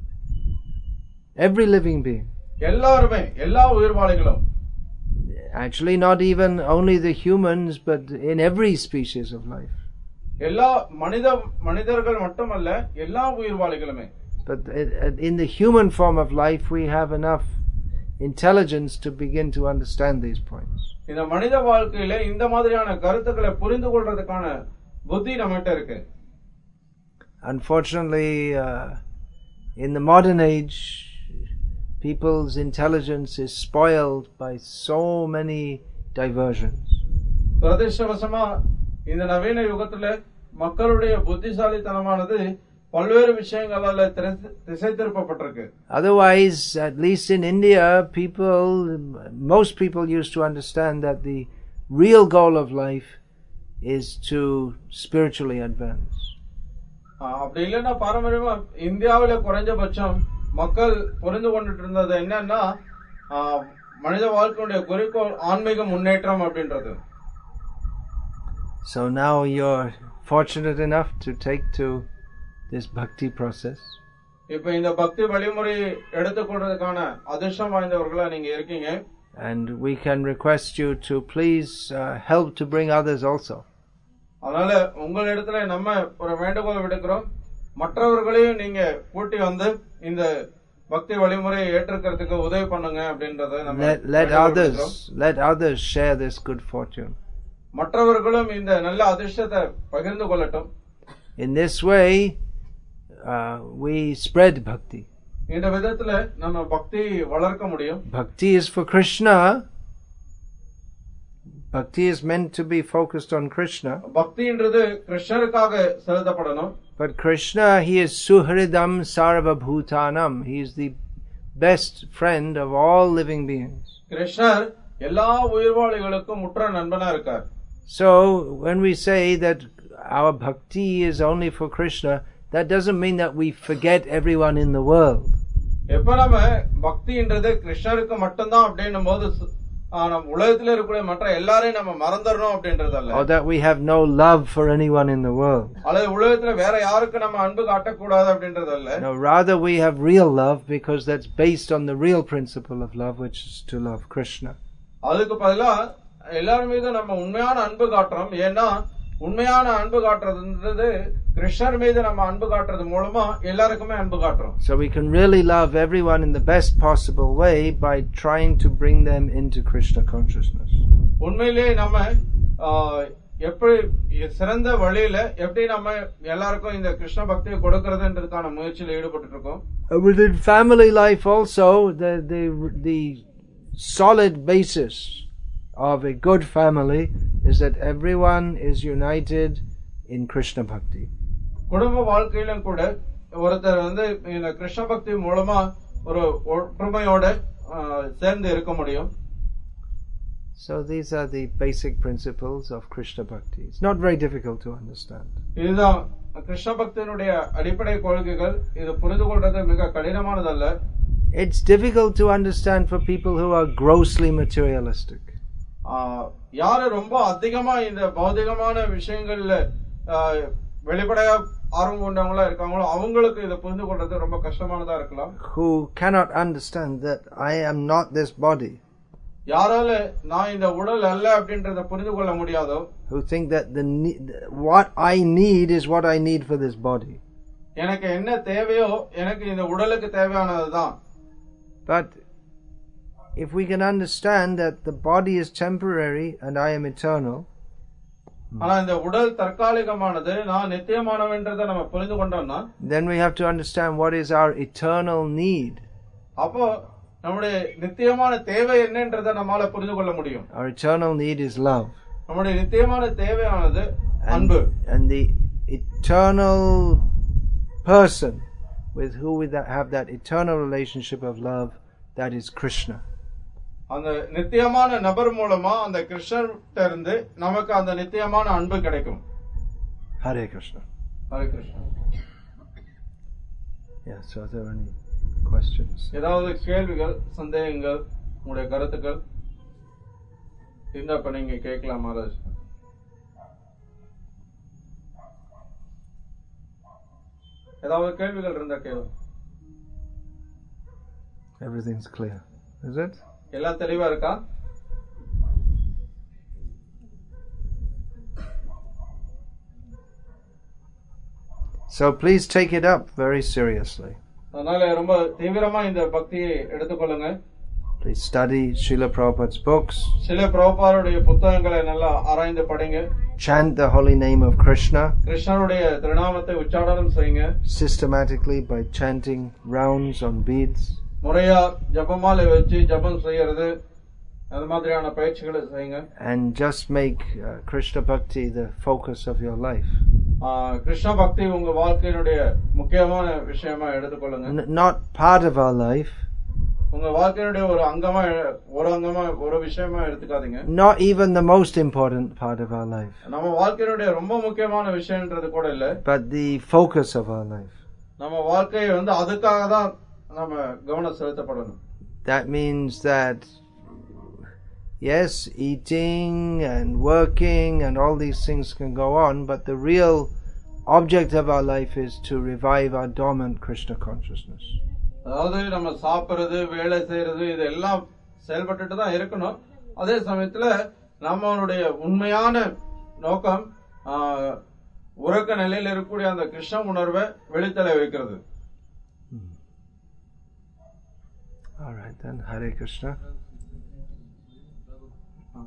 every living being. எல்லாருமே, எல்லா உயிர்வாளிகளும். Actually not even only the humans, but in every species of life. எல்லா மனிதர்கள் மட்டுமல்ல, எல்லா உயிர்வாளிகளுமே. But in the human form of life we have enough intelligence to begin to understand these points. இந்த மனித வாழ்க்கையில இந்த மாதிரியான கருத்துக்களை புரிந்து கொள்றதுக்கான புத்தி நம்மகிட்ட இருக்கு. Unfortunately, in the modern age, people's intelligence is spoiled by so many diversions. துரதிர்ஷ்டவசமா இந்த நவீன யுகத்துல மக்களுடைய புத்திசாலித்தனமானது பல்வேறு விஷயங்களால திசை திருப்பப்பட்டிருக்கு. Otherwise, at least in India, most people used to understand that the real goal of life is to spiritually advance. அப்படி இல்லைன்னா பாரம்பரியமா இந்தியாவில குறைஞ்சபட்சம் மக்கள் புரிந்து கொண்டுட்டு இருந்தது என்னன்னா மனித வாழ்க்கையுடைய குறிக்கோள் ஆன்மீக முன்னேற்றம் அப்படின்றது. So now you're fortunate enough to take to this bhakti process. இப்ப இந்த பக்தி வழிமுறை எடுத்துக்கொள்றதுக்கான அதிர்ஷ்டம் வாய்ந்தவர்களா நீங்க இருக்கீங்க. And we can request you to please help to bring others also. அதனால உங்களிடத்துல நம்ம ஒரு வேண்டுகோள் விடுக்கிறோம், மற்றவர்களையும் நீங்க கூட்டி வந்து இந்த பக்தி வழிமுறையை ஏற்றுக்கிறதுக்கு உதவி பண்ணுங்க அப்படின்றத நம்ம let others share this good fortune. மற்றவர்களும் இந்த நல்ல அதிர்ஷ்டத்தை பகிர்ந்து கொள்ளட்டும். In this way we spread bhakti. இந்த விதத்துல நம்ம பக்தி வளர்க்க முடியும். Bhakti is for Krishna. Bhakti is meant to be focused on Krishna. பக்தின்றது கிருஷ்ணருக்காக செலுத்தப்படணும். But Krishna, he is Suhridam Sarvabhutanam. He is the best friend of all living beings. கிருஷ்ணர் எல்லா உயிர்வாளிகளுக்கும் உற்ற நண்பனா இருக்கார். So when we say that our bhakti is only for Krishna, that doesn't mean that we forget everyone in the world. எப்ப நம்ம பக்தின்றது கிருஷ்ணருக்கு மட்டும்தான் அப்படின்னும் போது உலகத்துல இருக்கிற மற்ற எல்லாரையும் நம்ம மறந்துடணும் அப்படின்றதல்ல. Or that we have no love for anyone in the world. அல்லது உலகத்துல வேற யாருக்கு நம்ம அன்பு காட்டக்கூடாது அப்படின்றதல்ல. No, rather we have real love because that's based on the real principle of love, which is to love Krishna. அதுக்கு பதிலா எல்லாரும் மீது நம்ம உண்மையான அன்பு காட்டுறோம். ஏன்னா உண்மையான அன்பு காட்டுறதுன்றது கிருஷ்ணர் மீது நம்ம அன்பு காட்டுறது மூலமா எல்லாருக்குமே அன்பு காட்டுறோம். So we can really love everyone in the best possible way by trying to bring them into Krishna consciousness. உண்மையிலேயே நம்ம எப்படி சிறந்த வழியில எப்படி நம்ம எல்லாருக்கும் இந்த கிருஷ்ண பக்தியை கொடுக்கறதுன்றதுக்கான முயற்சியில் ஈடுபட்டு இருக்கோம். Within family life also, the solid basis of a good family is that everyone is united in Krishna bhakti. குடும்ப வாழ்க்கையிலும் கூட ஒருத்தர் இந்த கிருஷ்ண பக்தி மூலமா ஒரு ஒற்றுமையோட சேர்ந்து இருக்க முடியும். So these are the basic principles of Krishna Bhakti. It's not very difficult to understand. இதுதான் கிருஷ்ண பக்தியினுடைய அடிப்படை கொள்கைகள். இது புரிந்து கொள்றது மிக கடினமானதல்ல. It's difficult to understand for people who are grossly materialistic. யாரு ரொம்ப அதிகமா இந்த பௌதிகமான விஷயங்கள்ல வெளிப்படையா ஆர்வம் கொண்டவங்களா இருக்காங்களோ அவங்களுக்கு இதை புரிந்து கொள்றது ரொம்ப கஷ்டமானதா இருக்கலாம். Who cannot understand that I am not this body. யாரால நான் இந்த உடல் அல்ல அப்படின்றத புரிந்து கொள்ள முடியாதோ. Who think that what I need is what I need for this body. எனக்கு என்ன தேவையோ எனக்கு இந்த உடலுக்கு தேவையானதுதான். But if we can understand that the body is temporary and I am eternal, ஆனா இந்த உடல் தற்காலிகமானது நான் நித்தியமானவன்றதை நம்ம புரிந்து கொண்டோம்னா, then we have to understand what is our eternal need. அப்போ நம்முடைய நித்தியமான தேவை என்னன்றதை நம்மால புரிந்து கொள்ள முடியும். Our eternal need is love. நம்முடைய நித்தியமான தேவையானது அன்பு. And the eternal person with who we have that eternal relationship of love, that is Krishna. அந்த நித்தியமான நபர் மூலமா அந்த கிருஷ்ணர்ட்ட இருந்து நமக்கு அந்த நித்தியமான அன்பு கிடைக்கும். Hare Krishna. Hare Krishna. Yes, so are there any questions? ஏதாவது கேள்விகள், சந்தேகங்கள், உங்களுடைய கருத்துக்கள் இருந்தா இப்ப நீங்க கேட்கலாம் மகாராஜ். ஏதாவது கேள்விகள் இருந்தா கேளுங்க. Everything's clear, is it? எல்லாம் தெளிவா இருக்கா? So please take it up very seriously. அதனால ரொம்ப தீவிரமா இந்த பக்தியை எடுத்துக்கொள்ளுங்க. Please study Srila Prabhupada's books. Srila Prabhupada's புத்தகங்களை நல்லா ஆராய்ந்து படிங்க. Chant the holy name of Krishna. கிருஷ்ணருடைய திருநாமத்தை உச்சாரணம் செய்யுங்க. Systematically by chanting rounds on beads. முறையா ஜபமாலை வச்சு ஜபம் செய்யறது, அந்த மாதிரியான பயிற்சிகளை செய்யுங்க. And just make Krishna Bhakti the focus of your life. Krishna பக்தி உங்க வாழ்க்கையினுடைய முக்கியமான விஷயமா எடுத்துக்கொள்ளுங்க. Not part of our life. உங்க வாழ்க்கையினுடைய ஒரு விஷயமா எடுத்துக்காதீங்க. Not even the most important part of our life. நம்ம வாழ்க்கையினுடைய ரொம்ப முக்கியமான விஷயம்ன்றது கூட இல்ல. But the focus of our life. நம்ம வாழ்க்கையை அதுக்காக தான் நம்ம கவனம் செலுத்தப்படணும். That means that yes, eating and working and all these things can go on, but the real object of our life is to revive our dormant Krishna consciousness. அதாவது நம்ம சாப்பிடுறது, வேலை செய்யறது இதெல்லாம் செயல்பட்டுட்டு தான் இருக்கணும். அதே சமயத்துல நம்மளுடைய உண்மையான நோக்கம் உறக்க நிலையில் இருக்கக்கூடிய அந்த கிருஷ்ண உணர்வை வெளித்தலை வைக்கிறது. All right then, Hare Krishna.